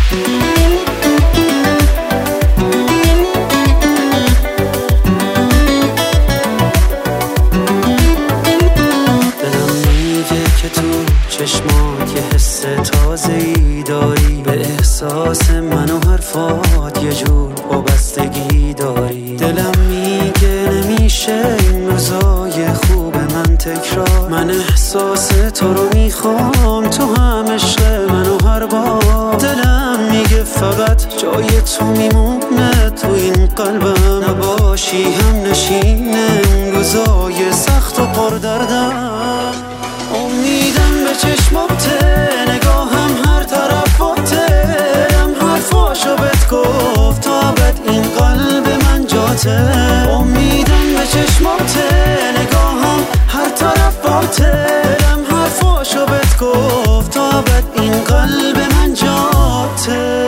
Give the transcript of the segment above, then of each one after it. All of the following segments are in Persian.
چشمات یه حس تازه‌ای داری، به احساس من و حرفات یه جور وابستگی داری. دلم میگه نمیشه این روزای خوب من تکرار، من احساس تو رو میخوام، تو هم عشق من و هر بار. دلم میگه فقط جای تو میمونه تو این قلبم، نباشی هم نشینه این روزای سخت و پردردم. امیدم به چشماته، نگاهم هر طرفاته، دلم حرفاشو بهت گفت تا ابد این قلب من جاته. امیدم به چشماته، نگاهم هر طرفاته، دلم حرفاشو بهت گفت تا ابد این قلب من جاته.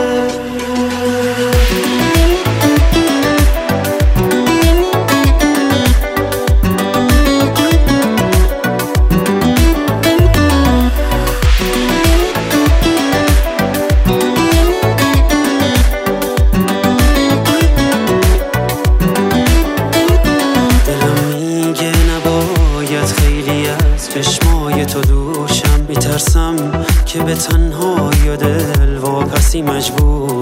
چشمای تو دوشم، میترسم که به تنهایی و دل واپسی مجبور